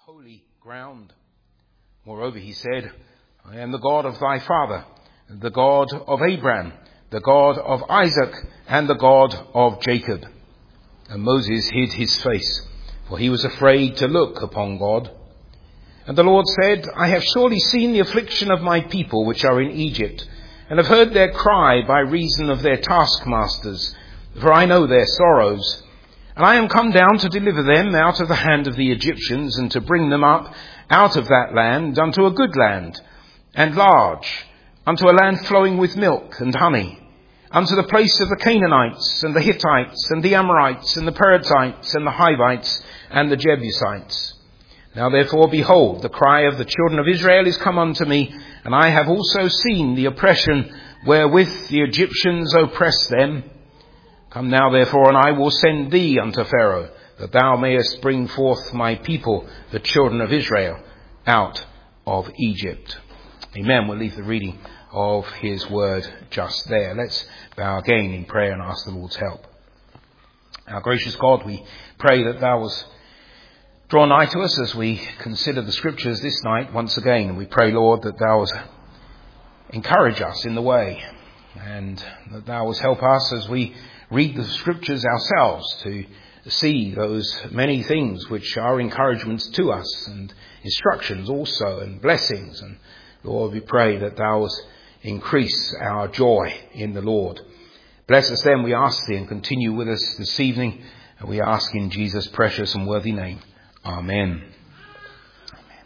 holy ground. Moreover, he said, I am the God of thy father, the God of Abraham, the God of Isaac, and the God of Jacob. And Moses hid his face, for he was afraid to look upon God. And the Lord said, I have surely seen the affliction of my people which are in Egypt, and have heard their cry by reason of their taskmasters, for I know their sorrows. And I am come down to deliver them out of the hand of the Egyptians, and to bring them up out of that land unto a good land, and large, unto a land flowing with milk and honey, unto the place of the Canaanites, and the Hittites, and the Amorites, and the Perizzites, and the Hivites, and the Jebusites. Now therefore, behold, the cry of the children of Israel is come unto me, and I have also seen the oppression wherewith the Egyptians oppress them. Come now therefore, and I will send thee unto Pharaoh, that thou mayest bring forth my people, the children of Israel, out of Egypt. Amen. We'll leave the reading of his word just there. Let's bow again in prayer and ask the Lord's help. Our gracious God, we pray that thou wilt draw nigh to us as we consider the scriptures this night once again. And we pray, Lord, that thou wilt encourage us in the way, and that thou wilt help us as we read the scriptures ourselves to see those many things which are encouragements to us, and instructions also, and blessings. And Lord, we pray that thou wilt increase our joy in the Lord. Bless us then, we ask thee, and continue with us this evening. And we ask in Jesus' precious and worthy name. Amen. Amen.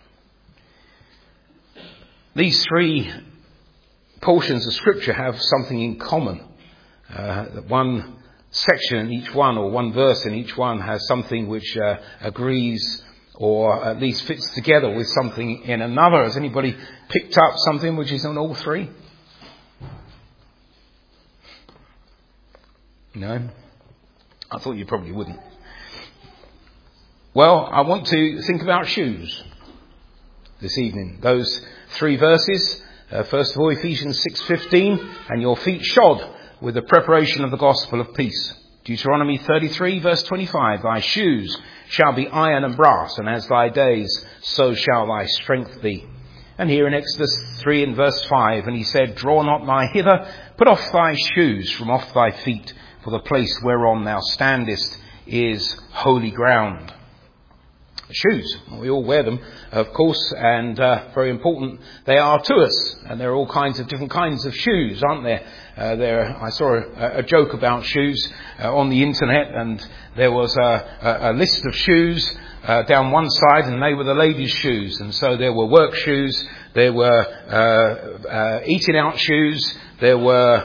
These three portions of scripture have something in common. One section in each one, or one verse in each one, has something which agrees or at least fits together with something in another. Has anybody picked up something which is in all three? No? I thought you probably wouldn't. Well, I want to think about shoes this evening. Those three verses. First of all, Ephesians 6:15, and your feet shod with the preparation of the gospel of peace. Deuteronomy 33 verse 25, thy shoes shall be iron and brass, and as thy days, so shall thy strength be. And here in Exodus 3 and verse 5, and he said, draw not nigh hither, put off thy shoes from off thy feet, for the place whereon thou standest is holy ground. Shoes, we all wear them, of course, and very important they are to us. And there are all kinds of different kinds of shoes, aren't there? I saw a joke about shoes on the internet, and there was a list of shoes down one side, and they were the ladies' shoes. And so there were work shoes, there were eating out shoes, there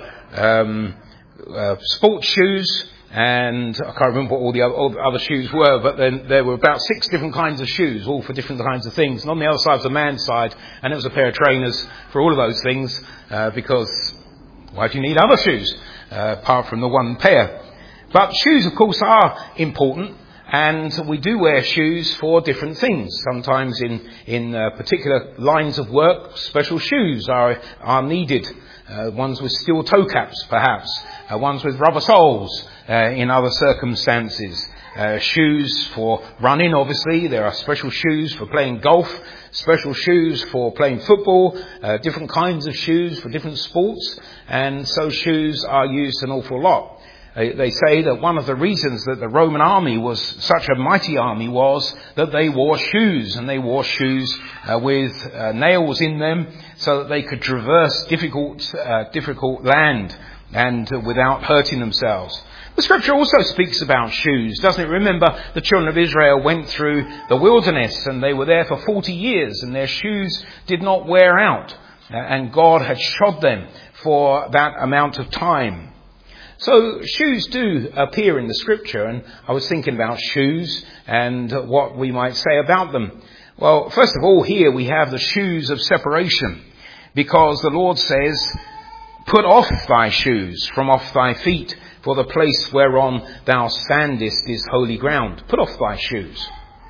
were sports shoes, and I can't remember what all the other shoes were, but then there were about 6 different kinds of shoes, all for different kinds of things. And on the other side was the man's side, and it was a pair of trainers for all of those things, because why do you need other shoes apart from the one pair? But shoes, of course, are important, and we do wear shoes for different things. Sometimes in particular lines of work, special shoes are needed. Ones with steel toe caps, perhaps. Ones with rubber soles in other circumstances. Shoes for running, obviously. There are special shoes for playing golf, special shoes for playing football, different kinds of shoes for different sports, and so shoes are used an awful lot. They say that one of the reasons that the Roman army was such a mighty army was that they wore shoes, and they wore shoes with nails in them so that they could traverse difficult land and without hurting themselves. The scripture also speaks about shoes, doesn't it? Remember, the children of Israel went through the wilderness, and they were there for 40 years, and their shoes did not wear out, and God had shod them for that amount of time. So shoes do appear in the scripture, and I was thinking about shoes and what we might say about them. Well, first of all, here we have the shoes of separation, because the Lord says, put off thy shoes from off thy feet, for the place whereon thou standest is holy ground. Put off thy shoes.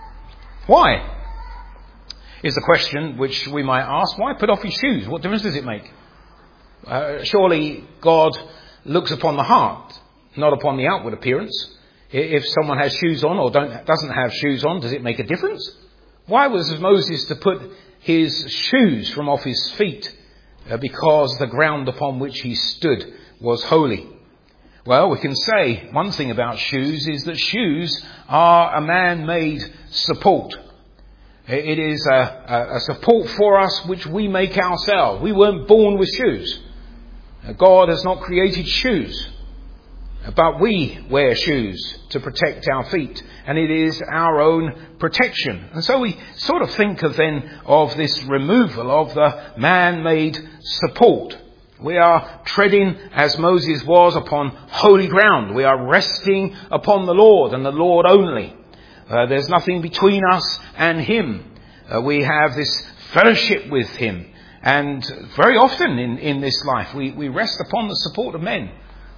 Why? Is the question which we might ask. Why put off your shoes? What difference does it make? Surely God looks upon the heart, not upon the outward appearance. If someone has shoes on or doesn't have shoes on, does it make a difference? Why was Moses to put his shoes from off his feet? Because the ground upon which he stood was holy. Well, we can say one thing about shoes is that shoes are a man-made support. It is a support for us which we make ourselves. We weren't born with shoes. God has not created shoes, but we wear shoes to protect our feet, and it is our own protection. And so we sort of think of this removal of the man-made support. We are treading, as Moses was, upon holy ground. We are resting upon the Lord and the Lord only. There's nothing between us and him. We have this fellowship with him. And very often in this life, we rest upon the support of men.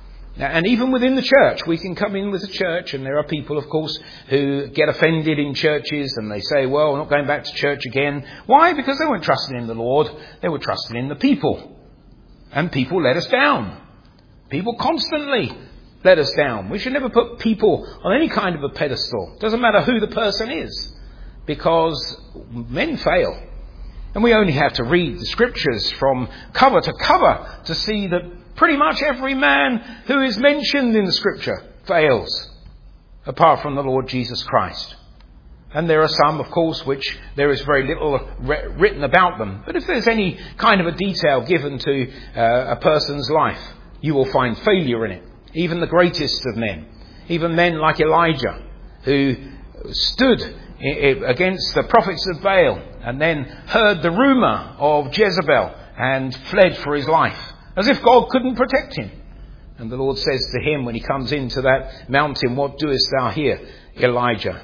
And even within the church, we can come in with the church, and there are people, of course, who get offended in churches, and they say, well, we're not going back to church again. Why? Because they weren't trusting in the Lord. They were trusting in the people. And people let us down. People constantly let us down. We should never put people on any kind of a pedestal. Doesn't matter who the person is, because men fail. And we only have to read the scriptures from cover to cover to see that pretty much every man who is mentioned in the scripture fails, apart from the Lord Jesus Christ. And there are some, of course, which there is very little written about them. But if there's any kind of a detail given to a person's life, you will find failure in it. Even the greatest of men, even men like Elijah, who stood against the prophets of Baal and then heard the rumour of Jezebel and fled for his life, as if God couldn't protect him. And the Lord says to him when he comes into that mountain, what doest thou here, Elijah?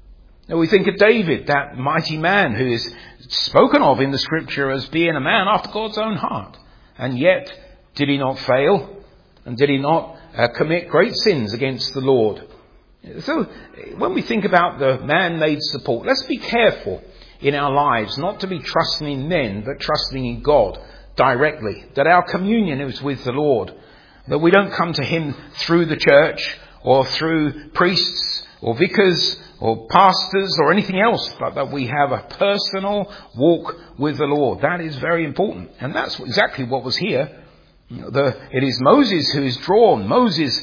Now we think of David, that mighty man who is spoken of in the scripture as being a man after God's own heart. And yet, did he not fail? And did he not commit great sins against the Lord? So, when we think about the man-made support, let's be careful in our lives not to be trusting in men, but trusting in God directly. That our communion is with the Lord. That we don't come to him through the church or through priests or vicars or pastors or anything else, but that we have a personal walk with the Lord. That is very important. And that's exactly what was here. It is Moses who is drawn. Moses,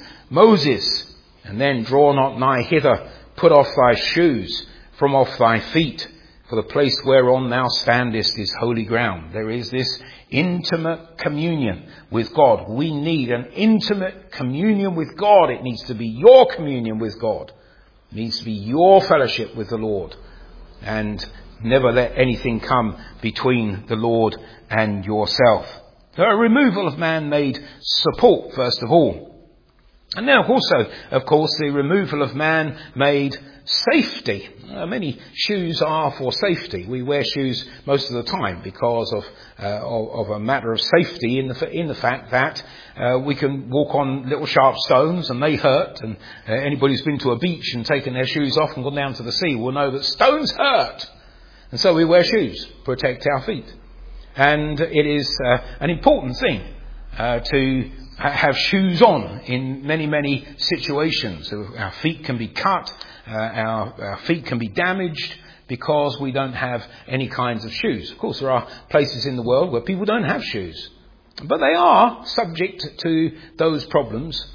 and then draw not nigh hither, put off thy shoes from off thy feet, for the place whereon thou standest is holy ground. There is this intimate communion with God. We need an intimate communion with God. It needs to be your communion with God. It needs to be your fellowship with the Lord. And never let anything come between the Lord and yourself. So a removal of man-made support, first of all. And now also, of course, the removal of man-made safety. Many shoes are for safety. We wear shoes most of the time because of a matter of safety in the fact that we can walk on little sharp stones and they hurt. And anybody who's been to a beach and taken their shoes off and gone down to the sea will know that stones hurt. And so we wear shoes to protect our feet. And it is an important thing to have shoes on in many, many situations. Our feet can be cut, our feet can be damaged because we don't have any kinds of shoes. Of course, there are places in the world where people don't have shoes, but they are subject to those problems.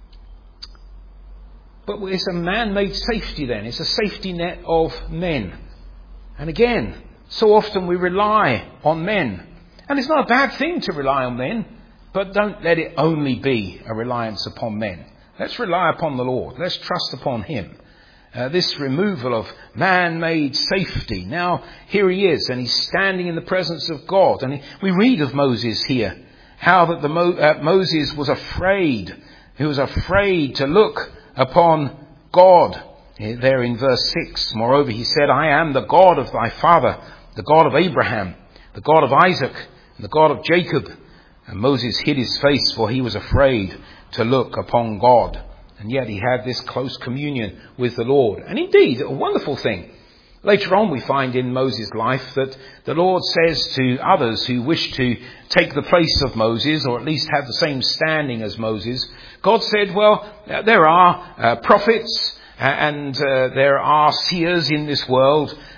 But it's a man-made safety then. It's a safety net of men. And again, so often we rely on men. And it's not a bad thing to rely on men. But don't let it only be a reliance upon men. Let's rely upon the Lord. Let's trust upon him. This removal of man-made safety. Now, here he is, and he's standing in the presence of God. And we read of Moses here, how that Moses was afraid. He was afraid to look upon God. There in verse 6, moreover, he said, I am the God of thy father, the God of Abraham, the God of Isaac, and the God of Jacob. And Moses hid his face, for he was afraid to look upon God. And yet he had this close communion with the Lord. And indeed, a wonderful thing. Later on we find in Moses' life that the Lord says to others who wish to take the place of Moses, or at least have the same standing as Moses, God said, well, there are prophets and there are seers in this world,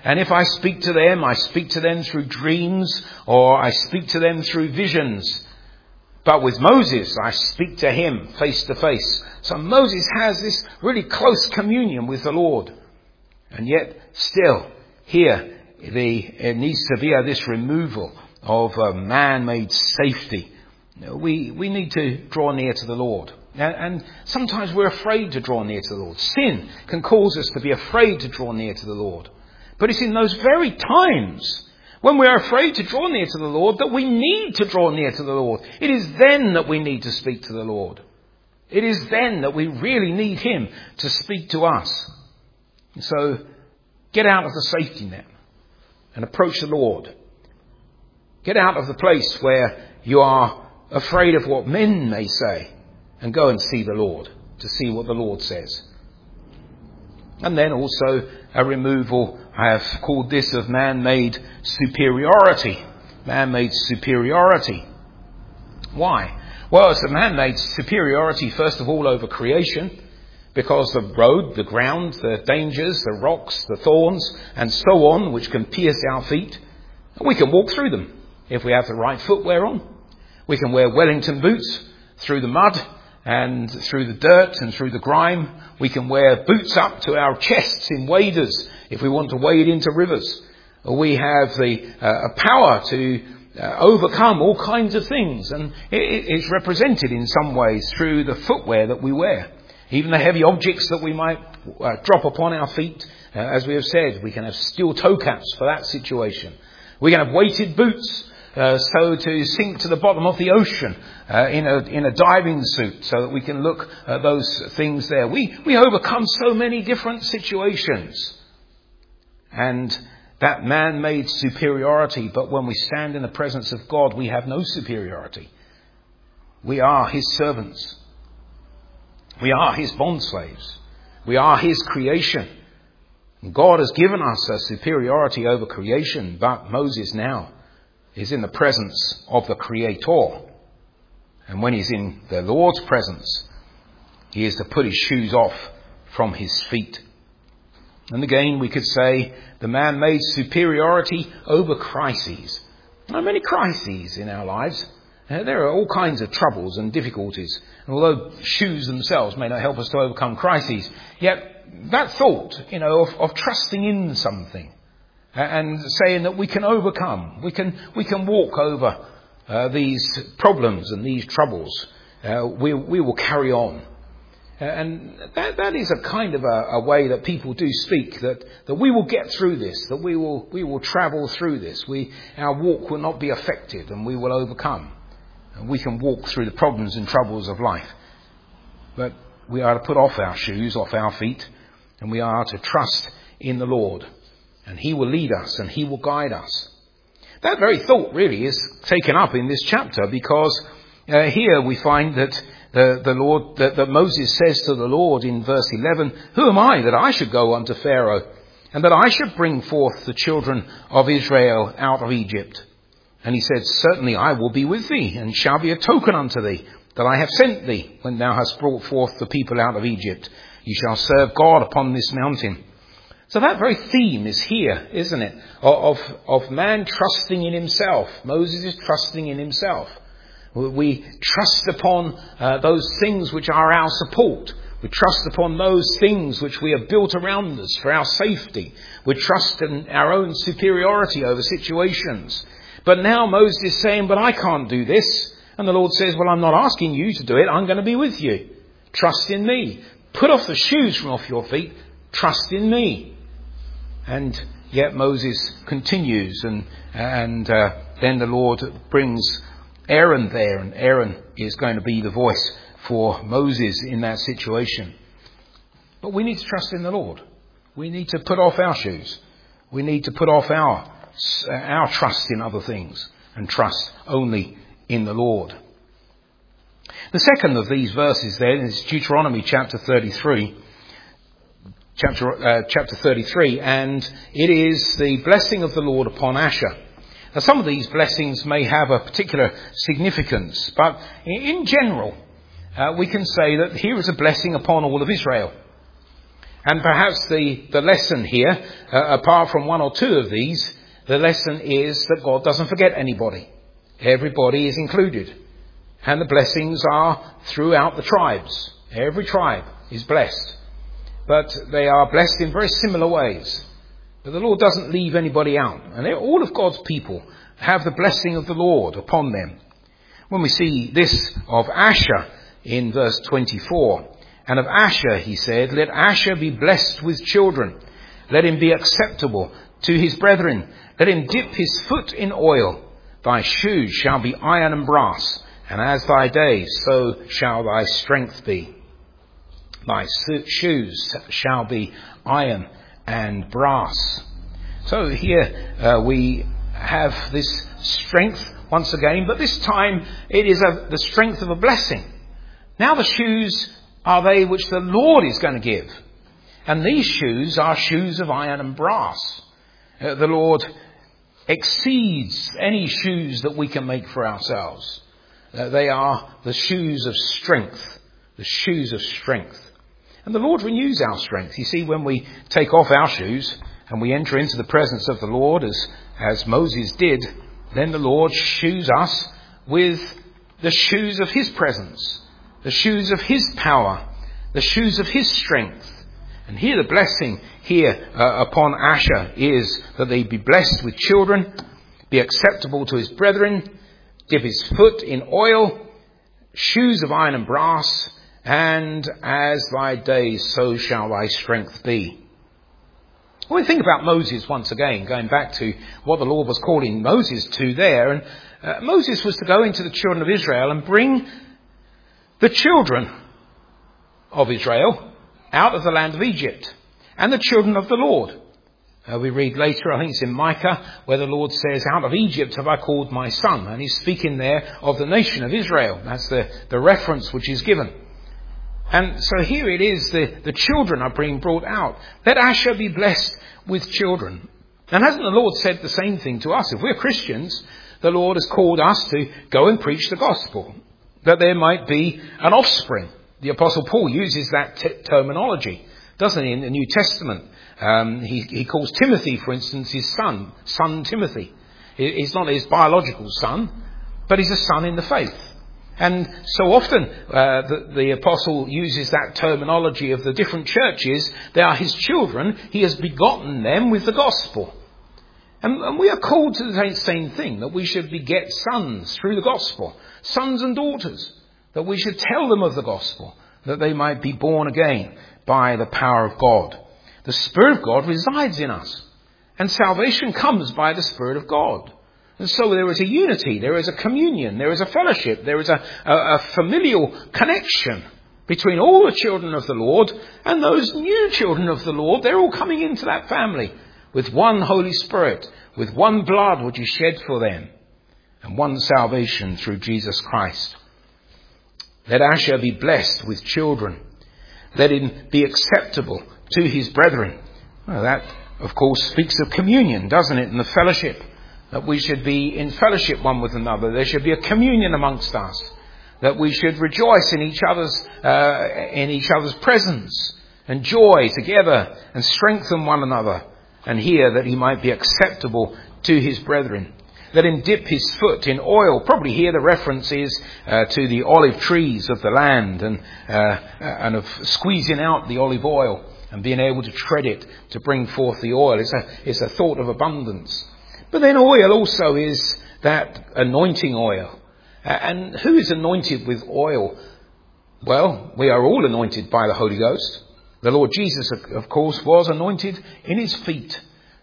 And if I speak to them, I speak to them through dreams, or I speak to them through visions. But with Moses, I speak to him face to face. So Moses has this really close communion with the Lord. And yet, still, here, there needs to be this removal of man-made safety. We need to draw near to the Lord. And sometimes we're afraid to draw near to the Lord. Sin can cause us to be afraid to draw near to the Lord. But it's in those very times when we are afraid to draw near to the Lord that we need to draw near to the Lord. It is then that we need to speak to the Lord. It is then that we really need him to speak to us. So get out of the safety net and approach the Lord. Get out of the place where you are afraid of what men may say and go and see the Lord, to see what the Lord says. And then also a removal, I have called this, of man-made superiority. Man-made superiority. Why? Well, it's a man-made superiority, first of all, over creation, because the road, the ground, the dangers, the rocks, the thorns, and so on, which can pierce our feet, we can walk through them if we have the right footwear on. We can wear Wellington boots through the mud and through the dirt and through the grime. We can wear boots up to our chests in waders if we want to wade into rivers. We have the power to overcome all kinds of things, and it's represented in some ways through the footwear that we wear. Even the heavy objects that we might drop upon our feet, as we have said, we can have steel toe caps for that situation. We can have weighted boots, so to sink to the bottom of the ocean in a diving suit, so that we can look at those things there. We overcome so many different situations. And that man-made superiority, but when we stand in the presence of God, we have no superiority. We are his servants. We are his bondslaves. We are his creation. And God has given us a superiority over creation, but Moses now is in the presence of the Creator. And when he's in the Lord's presence, he is to put his shoes off from his feet. And again, we could say the man-made superiority over crises. There are many crises in our lives. There are all kinds of troubles and difficulties. And although shoes themselves may not help us to overcome crises, yet that thought, of trusting in something and saying that we can overcome, we can walk over these problems and these troubles, we will carry on. And that is a kind of a way that people do speak, that we will get through this, that we will travel through this. Our walk will not be affected, and we will overcome. And we can walk through the problems and troubles of life. But we are to put off our shoes, off our feet, and we are to trust in the Lord. And he will lead us and he will guide us. That very thought really is taken up in this chapter, because here we find that the Lord, that Moses says to the Lord in verse 11, "Who am I that I should go unto Pharaoh, and that I should bring forth the children of Israel out of Egypt?" And he said, "Certainly I will be with thee, and shall be a token unto thee, that I have sent thee, when thou hast brought forth the people out of Egypt. Ye shall serve God upon this mountain." So that very theme is here, isn't it? Of man trusting in himself. Moses is trusting in himself. We trust upon those things which are our support. We trust upon those things which we have built around us for our safety. We trust in our own superiority over situations. But now Moses is saying, "But I can't do this." And the Lord says, "Well, I'm not asking you to do it. I'm going to be with you. Trust in me. Put off the shoes from off your feet. Trust in me." And yet Moses continues, and then the Lord brings Aaron there, and Aaron is going to be the voice for Moses in that situation. But we need to trust in the Lord. We need to put off our shoes. We need to put off our trust in other things and trust only in the Lord. The second of these verses then is Deuteronomy chapter 33. Chapter 33, and it is the blessing of the Lord upon Asher. Now, some of these blessings may have a particular significance, but in general, we can say that here is a blessing upon all of Israel. And perhaps the lesson here, apart from one or two of these, the lesson is that God doesn't forget anybody. Everybody is included. And the blessings are throughout the tribes. Every tribe is blessed. But they are blessed in very similar ways. But the Lord doesn't leave anybody out. And all of God's people have the blessing of the Lord upon them. When we see this of Asher in verse 24, and of Asher, he said, let Asher be blessed with children. Let him be acceptable to his brethren. Let him dip his foot in oil. Thy shoes shall be iron and brass, and as thy days, so shall thy strength be. Thy shoes shall be iron and brass. So here we have this strength once again, but this time it is the strength of a blessing. Now the shoes are they which the Lord is going to give. And these shoes are shoes of iron and brass. The Lord exceeds any shoes that we can make for ourselves. They are the shoes of strength. The shoes of strength. And the Lord renews our strength. You see, when we take off our shoes and we enter into the presence of the Lord as Moses did, then the Lord shoes us with the shoes of his presence, the shoes of his power, the shoes of his strength. And here the blessing here upon Asher is that they be blessed with children, be acceptable to his brethren, dip his foot in oil, shoes of iron and brass, and as thy days, so shall thy strength be. When we think about Moses once again, going back to what the Lord was calling Moses to there, and Moses was to go into the children of Israel and bring the children of Israel out of the land of Egypt, and the children of the Lord. We read later, I think it's in Micah, where the Lord says, out of Egypt have I called my son. And he's speaking there of the nation of Israel. That's the reference which is given. And so here it is, the children are being brought out. Let Asher be blessed with children. And hasn't the Lord said the same thing to us? If we're Christians, the Lord has called us to go and preach the gospel, that there might be an offspring. The Apostle Paul uses that terminology, doesn't he, in the New Testament? He calls Timothy, for instance, his son Timothy. He's not his biological son, but he's a son in the faith. And so often the apostle uses that terminology of the different churches. They are his children. He has begotten them with the gospel. And we are called to the same thing, that we should beget sons through the gospel, sons and daughters, that we should tell them of the gospel, that they might be born again by the power of God. The Spirit of God resides in us, and salvation comes by the Spirit of God. And so there is a unity, there is a communion, there is a fellowship, there is a familial connection between all the children of the Lord and those new children of the Lord. They're all coming into that family with one Holy Spirit, with one blood which is shed for them, and one salvation through Jesus Christ. Let Asher be blessed with children. Let him be acceptable to his brethren. Well, that, of course, speaks of communion, doesn't it? And the fellowship. That we should be in fellowship one with another. There should be a communion amongst us. That we should rejoice in each other's presence and joy together and strengthen one another. And here that he might be acceptable to his brethren. Let him dip his foot in oil. Probably here the reference is to the olive trees of the land and of squeezing out the olive oil and being able to tread it to bring forth the oil. It's a thought of abundance. But then oil also is that anointing oil. And who is anointed with oil? Well, we are all anointed by the Holy Ghost. The Lord Jesus, of course, was anointed in his feet.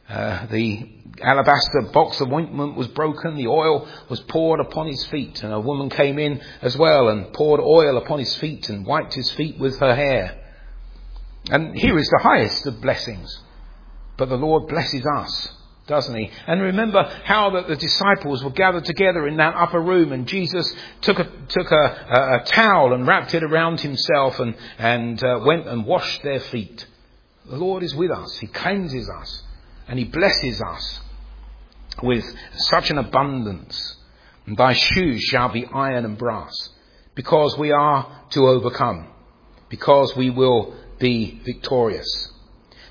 The alabaster box of ointment was broken. The oil was poured upon his feet. And a woman came in as well and poured oil upon his feet and wiped his feet with her hair. And here is the highest of blessings. But the Lord blesses us, doesn't he? And remember how that the disciples were gathered together in that upper room, and Jesus took a towel and wrapped it around himself and went and washed their feet. The Lord is with us. He cleanses us and he blesses us with such an abundance. And thy shoes shall be iron and brass, because we are to overcome, because we will be victorious.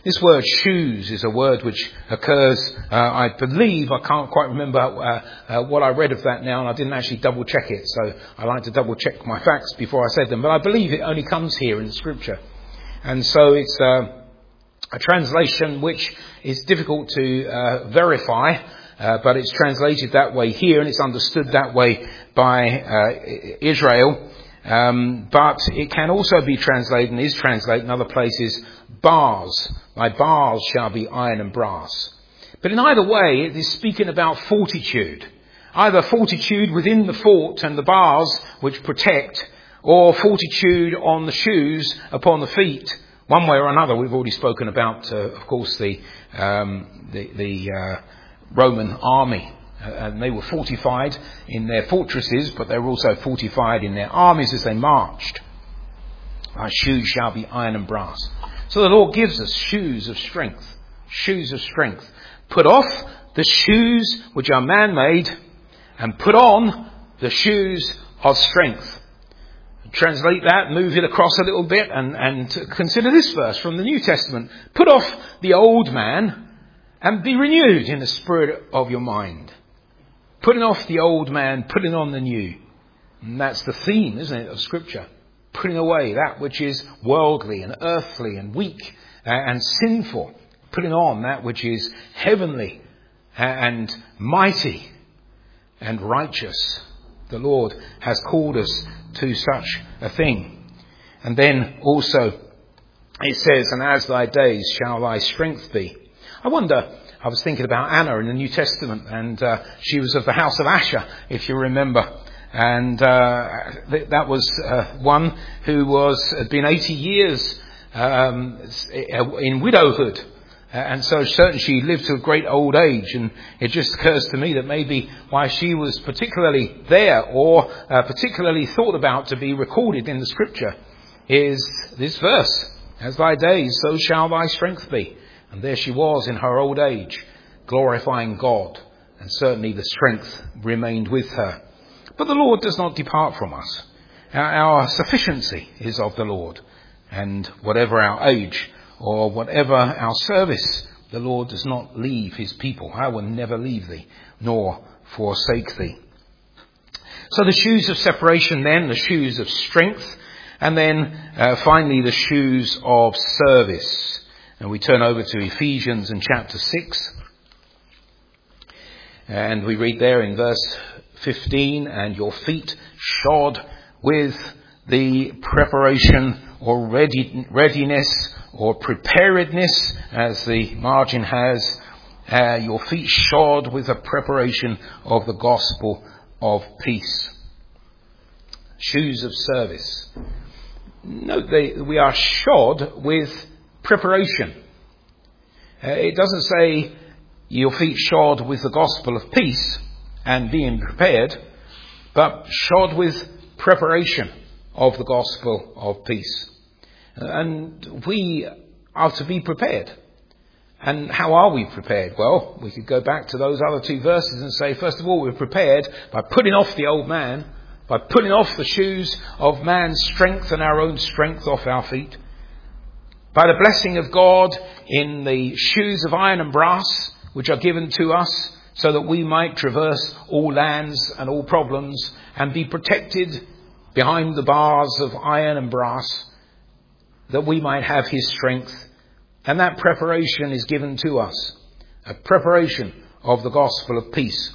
This word shoes is a word which occurs, I believe, I can't quite remember what I read of that now, and I didn't actually double check it, so I like to double check my facts before I said them, but I believe it only comes here in Scripture. And so it's a translation which is difficult to verify, but it's translated that way here, and it's understood that way by Israel. But it can also be translated, and is translated in other places, bars. Thy bars shall be iron and brass. But in either way, it is speaking about fortitude. Either fortitude within the fort and the bars which protect, or fortitude on the shoes upon the feet. One way or another, we've already spoken about, of course, the Roman army. And they were fortified in their fortresses, but they were also fortified in their armies as they marched. Our shoes shall be iron and brass. So the Lord gives us shoes of strength. Shoes of strength. Put off the shoes which are man-made, and put on the shoes of strength. Translate that, move it across a little bit, and consider this verse from the New Testament. Put off the old man, and be renewed in the spirit of your mind. Putting off the old man, putting on the new. And that's the theme, isn't it, of Scripture. Putting away that which is worldly and earthly and weak and sinful. Putting on that which is heavenly and mighty and righteous. The Lord has called us to such a thing. And then also it says, and as thy days shall thy strength be. I wonder, I was thinking about Anna in the New Testament, and she was of the house of Asher, if you remember. And that was one who had been 80 years in widowhood. And so certainly she lived to a great old age. And it just occurs to me that maybe why she was particularly there or particularly thought about to be recorded in the Scripture is this verse. As thy days, so shall thy strength be. And there she was in her old age, glorifying God. And certainly the strength remained with her. But the Lord does not depart from us. Our sufficiency is of the Lord. And whatever our age or whatever our service, the Lord does not leave his people. I will never leave thee, nor forsake thee. So the shoes of separation then, the shoes of strength, and then finally the shoes of service. And we turn over to Ephesians in chapter 6. And we read there in verse 15, and your feet shod with the preparation or readiness or preparedness, as the margin has, your feet shod with the preparation of the gospel of peace. Shoes of service. Note we are shod with preparation. It doesn't say your feet shod with the gospel of peace and being prepared, but shod with preparation of the gospel of peace. And we are to be prepared. And how are we prepared? Well, we could go back to those other two verses and say, first of all, we're prepared by putting off the old man, by putting off the shoes of man's strength and our own strength off our feet, by the blessing of God in the shoes of iron and brass, which are given to us so that we might traverse all lands and all problems and be protected behind the bars of iron and brass, that we might have his strength. And that preparation is given to us, a preparation of the gospel of peace.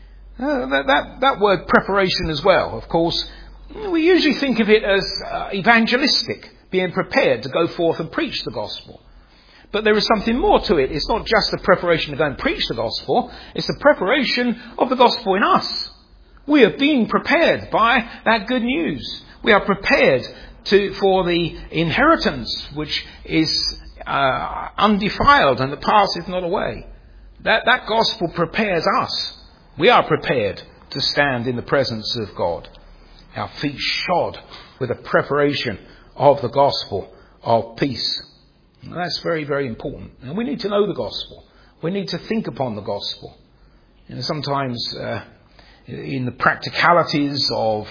That word preparation as well, of course, we usually think of it as evangelistic, being prepared to go forth and preach the gospel. But there is something more to it. It's not just the preparation to go and preach the gospel. It's the preparation of the gospel in us. We are being prepared by that good news. We are prepared for the inheritance which is undefiled and that passeth not away. That gospel prepares us. We are prepared to stand in the presence of God. Our feet shod with the preparation of the gospel of peace. And that's very, very important. And we need to know the gospel. We need to think upon the gospel. You know, sometimes in the practicalities of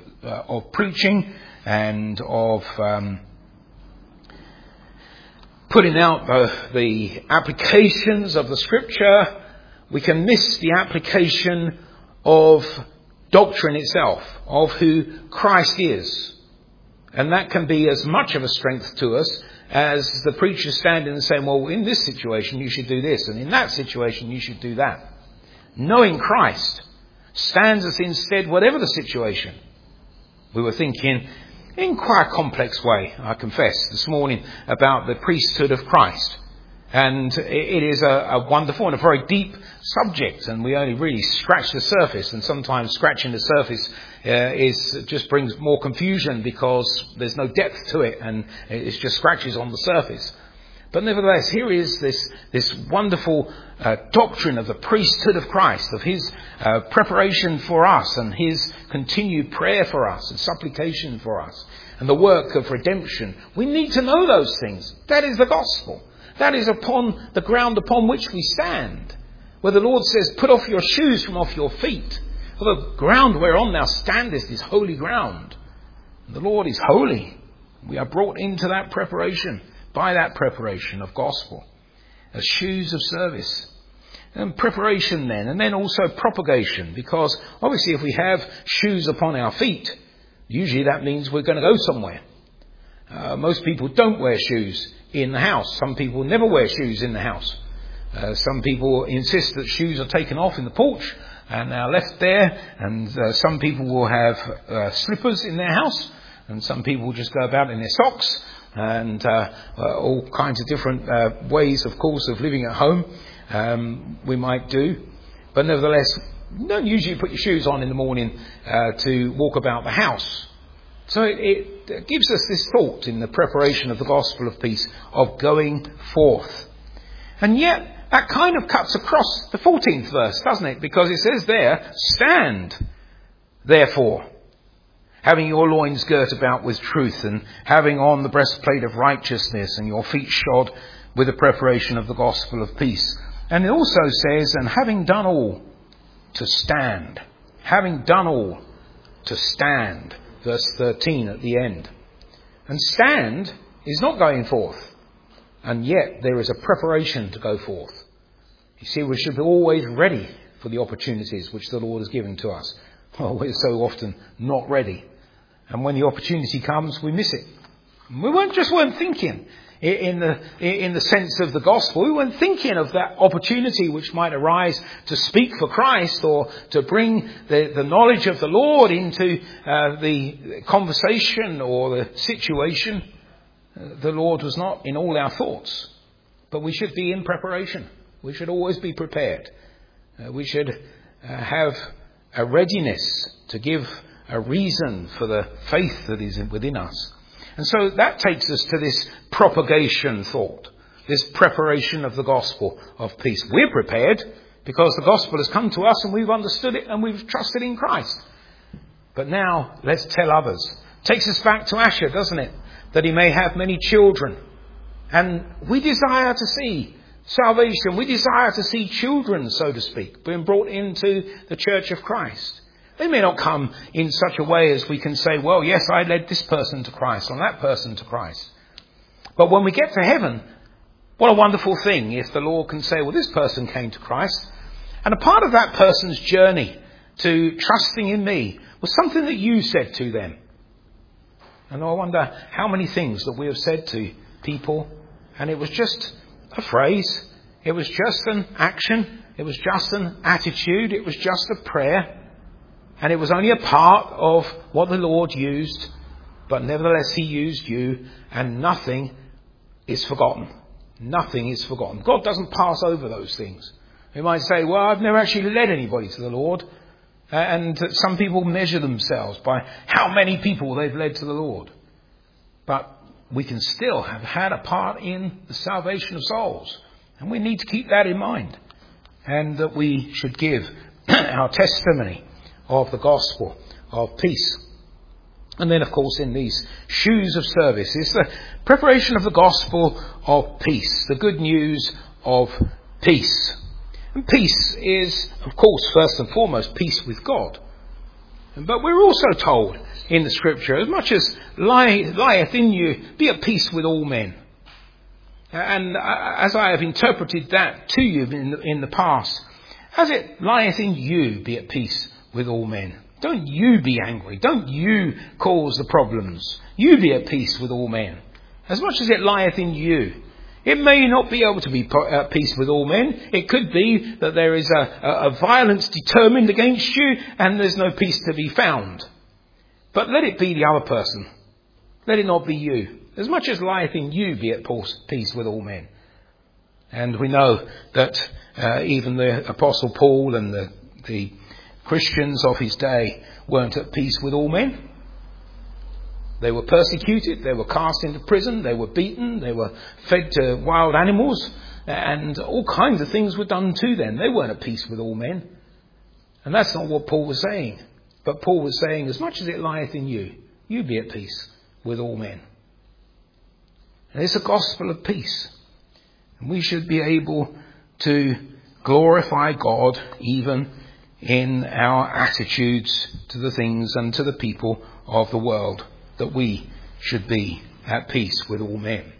preaching and of putting out the applications of the Scripture, we can miss the application of doctrine itself, of who Christ is. And that can be as much of a strength to us as the preacher standing and saying, well, in this situation you should do this, and in that situation you should do that. Knowing Christ stands us instead, whatever the situation. We were thinking in quite a complex way, I confess, this morning about the priesthood of Christ. And it is a wonderful and a very deep subject, and we only really scratch the surface, and sometimes scratching the surface just brings more confusion because there's no depth to it, and it's just scratches on the surface. But nevertheless, here is this wonderful doctrine of the priesthood of Christ, of his preparation for us and his continued prayer for us and supplication for us and the work of redemption. We need to know those things. That is the gospel. That is upon the ground upon which we stand. Where the Lord says, put off your shoes from off your feet. For the ground whereon thou standest is holy ground. And the Lord is holy. We are brought into that preparation, by that preparation of gospel, as shoes of service. And preparation then, and then also propagation, because obviously if we have shoes upon our feet, usually that means we're going to go somewhere. Most people don't wear shoes in the house. Some people never wear shoes in the house. Some people insist that shoes are taken off in the porch and are left there, and some people will have slippers in their house, and some people will just go about in their socks, and all kinds of different ways, of course, of living at home we might do. But nevertheless, you don't usually put your shoes on in the morning to walk about the house. So it gives us this thought in the preparation of the gospel of peace of going forth. And yet that kind of cuts across the 14th verse, doesn't it? Because it says there, stand, therefore, having your loins girt about with truth, and having on the breastplate of righteousness, and your feet shod with the preparation of the gospel of peace. And it also says, and having done all, to stand. Having done all, to stand. Verse 13 at the end. And stand is not going forth. And yet there is a preparation to go forth. You see, we should be always ready for the opportunities which the Lord has given to us. Well, we're so often not ready. And when the opportunity comes, we miss it. We weren't thinking in the sense of the gospel. We weren't thinking of that opportunity which might arise to speak for Christ or to bring the knowledge of the Lord into the conversation or the situation. The Lord was not in all our thoughts, but we should be in preparation. We should always be prepared. We should have a readiness to give a reason for the faith that is within us. And so that takes us to this propagation thought, this preparation of the gospel of peace. We're prepared because the gospel has come to us and we've understood it and we've trusted in Christ. But now let's tell others. Takes us back to Asher, doesn't it? That he may have many children. And we desire to see salvation. We desire to see children, so to speak, being brought into the church of Christ. They may not come in such a way as we can say, well, yes, I led this person to Christ or that person to Christ. But when we get to heaven, what a wonderful thing if the Lord can say, well, this person came to Christ. And a part of that person's journey to trusting in me was something that you said to them. And I wonder how many things that we have said to people, and it was just a phrase, it was just an action, it was just an attitude, it was just a prayer. And it was only a part of what the Lord used, but nevertheless he used you, and nothing is forgotten. Nothing is forgotten. God doesn't pass over those things. You might say, well, I've never actually led anybody to the Lord. And some people measure themselves by how many people they've led to the Lord. But we can still have had a part in the salvation of souls. And we need to keep that in mind. And that we should give our testimony of the gospel of peace. And then, of course, in these shoes of service is the preparation of the gospel of peace, the good news of peace. And peace is, of course, first and foremost, peace with God. But we're also told in the scripture, as much as lieth in you, be at peace with all men. And as I have interpreted that to you in the past, as it lieth in you, be at peace with all men. Don't you be angry. Don't you cause the problems. You be at peace with all men. As much as it lieth in you. It may not be able to be at peace with all men. It could be that there is a violence determined against you and there's no peace to be found. But let it be the other person. Let it not be you. As much as lieth in you, be at peace with all men. And we know that even the Apostle Paul and the Christians of his day weren't at peace with all men. They were persecuted, they were cast into prison, they were beaten, they were fed to wild animals, and all kinds of things were done to them. They weren't at peace with all men. And that's not what Paul was saying. But Paul was saying, as much as it lieth in you, you be at peace with all men. And it's a gospel of peace. And we should be able to glorify God even in our attitudes to the things and to the people of the world, that we should be at peace with all men.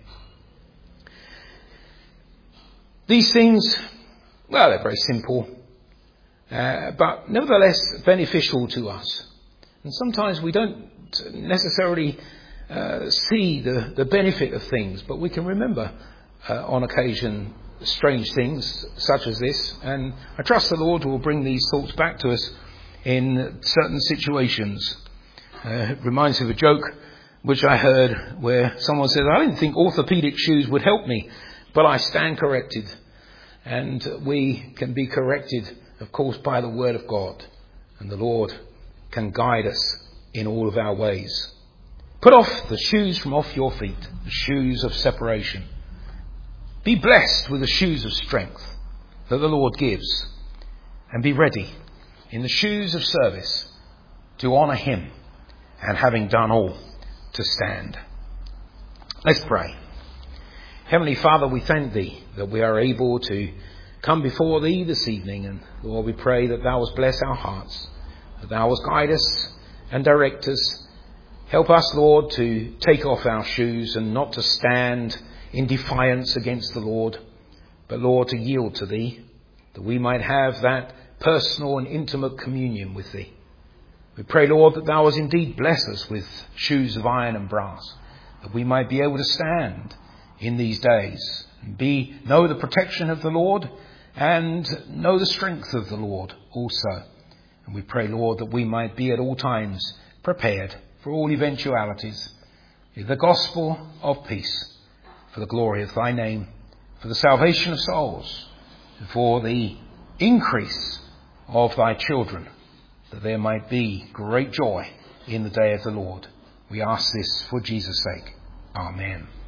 These things, well, they're very simple, but nevertheless beneficial to us. And sometimes we don't necessarily see the benefit of things, but we can remember on occasion strange things such as this, and I trust the Lord will bring these thoughts back to us in certain situations. It reminds me of a joke which I heard where someone said, I didn't think orthopedic shoes would help me, but I stand corrected. And we can be corrected, of course, by the word of God, and the Lord can guide us in all of our ways. Put off the shoes from off your feet, the shoes of separation. Be blessed with the shoes of strength that the Lord gives, and be ready in the shoes of service to honour him, and having done all, to stand. Let's pray. Heavenly Father, we thank thee that we are able to come before thee this evening, and Lord, we pray that thou wilt bless our hearts, that thou wilt guide us and direct us. Help us, Lord, to take off our shoes and not to stand in defiance against the Lord, but Lord, to yield to thee, that we might have that personal and intimate communion with thee. We pray, Lord, that thou wilt indeed bless us with shoes of iron and brass, that we might be able to stand in these days and know the protection of the Lord and know the strength of the Lord also. And we pray, Lord, that we might be at all times prepared for all eventualities, in the gospel of peace, for the glory of thy name, for the salvation of souls, and for the increase of thy children, that there might be great joy in the day of the Lord. We ask this for Jesus' sake. Amen.